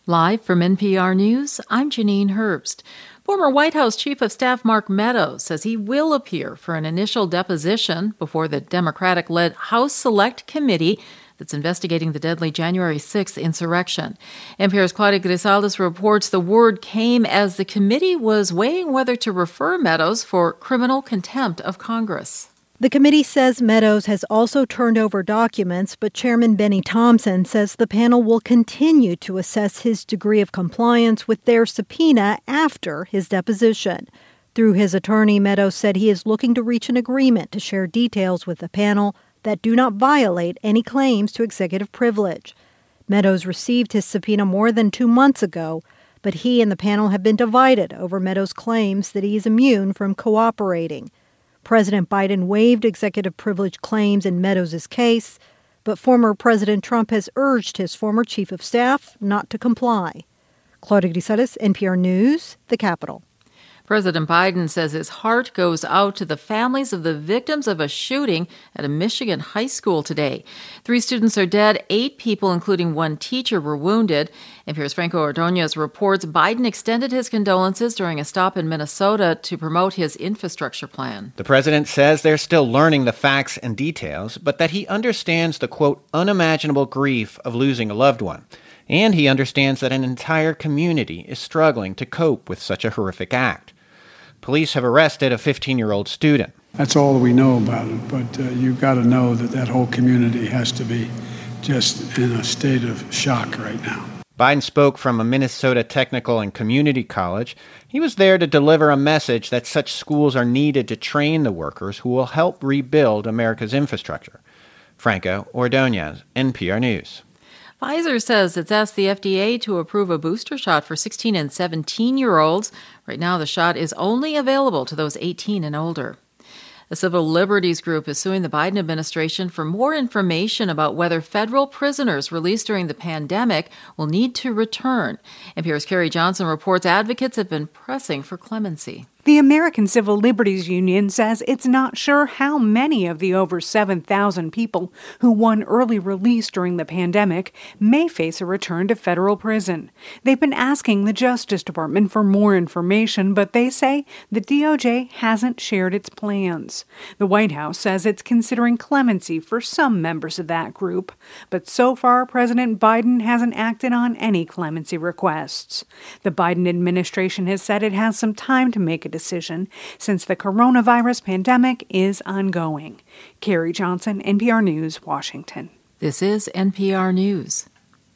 Live from NPR News, I'm Janine Herbst. Former White House Chief of Staff Mark Meadows says he will appear for an initial deposition before the Democratic-led House Select Committee that's investigating the deadly January 6th insurrection. NPR's Claudia Grisaldez reports the word came as the committee was weighing whether to refer Meadows for criminal contempt of Congress. The committee says Meadows has also turned over documents, but Chairman Benny Thompson says the panel will continue to assess his degree of compliance with their subpoena after his deposition. Through his attorney, Meadows said he is looking to reach an agreement to share details with the panel that do not violate any claims to executive privilege. Meadows received his subpoena more than 2 months ago, but he and the panel have been divided over Meadows' claims that he is immune from cooperating. President Biden waived executive privilege claims in Meadows' case, but former President Trump has urged his former chief of staff not to comply. Claudia Grisaldez, NPR News, the Capitol. President Biden says his heart goes out to the families of the victims of a shooting at a Michigan high school today. 3 students are dead, 8 people, including 1 teacher, were wounded. NPR's Franco Ordonez reports Biden extended his condolences during a stop in Minnesota to promote his infrastructure plan. The president says they're still learning the facts and details, but that he understands the, quote, unimaginable grief of losing a loved one. And he understands that an entire community is struggling to cope with such a horrific act. Police have arrested a 15-year-old student. That's all we know about it, but you've got to know that whole community has to be just in a state of shock right now. Biden spoke from a Minnesota Technical and Community College. He was there to deliver a message that such schools are needed to train the workers who will help rebuild America's infrastructure. Franco Ordonez, NPR News. Pfizer says it's asked the FDA to approve a booster shot for 16 and 17-year-olds. Right now, the shot is only available to those 18 and older. A civil liberties group is suing the Biden administration for more information about whether federal prisoners released during the pandemic will need to return. NPR's Carrie Johnson reports advocates have been pressing for clemency. The American Civil Liberties Union says it's not sure how many of the over 7,000 people who won early release during the pandemic may face a return to federal prison. They've been asking the Justice Department for more information, but they say the DOJ hasn't shared its plans. The White House says it's considering clemency for some members of that group, but so far President Biden hasn't acted on any clemency requests. The Biden administration has said it has some time to make a decision since the coronavirus pandemic is ongoing. Carrie Johnson, NPR News, Washington. This is NPR News.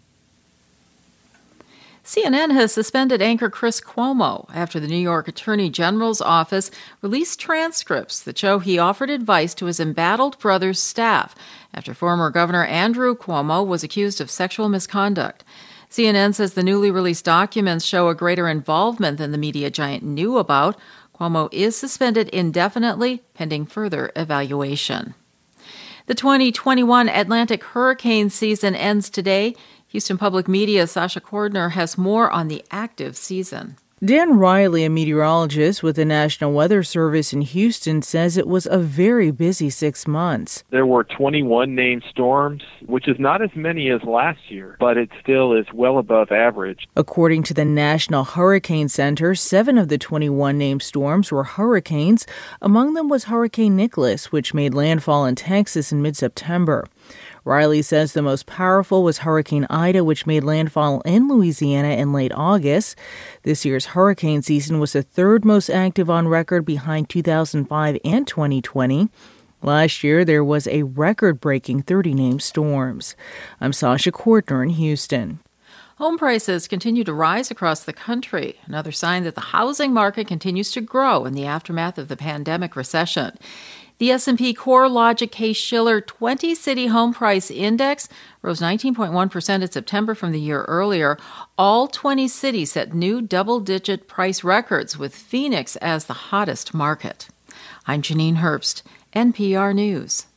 CNN has suspended anchor Chris Cuomo after the New York Attorney General's office released transcripts that show he offered advice to his embattled brother's staff after former Governor Andrew Cuomo was accused of sexual misconduct. CNN says the newly released documents show a greater involvement than the media giant knew about. Cuomo is suspended indefinitely, pending further evaluation. The 2021 Atlantic hurricane season ends today. Houston Public Media's Sasha Cordner has more on the active season. Dan Riley, a meteorologist with the National Weather Service in Houston, says it was a very busy 6 months. There were 21 named storms, which is not as many as last year, but it still is well above average. According to the National Hurricane Center, 7 of the 21 named storms were hurricanes. Among them was Hurricane Nicholas, which made landfall in Texas in mid-September. Riley says the most powerful was Hurricane Ida, which made landfall in Louisiana in late August. This year's hurricane season was the 3rd most active on record behind 2005 and 2020. Last year, there was a record-breaking 30 named storms. I'm Sasha Cordner in Houston. Home prices continue to rise across the country, another sign that the housing market continues to grow in the aftermath of the pandemic recession. The S&P CoreLogic Case-Shiller 20-City Home Price Index rose 19.1% in September from the year earlier. All 20 cities set new double-digit price records, with Phoenix as the hottest market. I'm Janine Herbst, NPR News.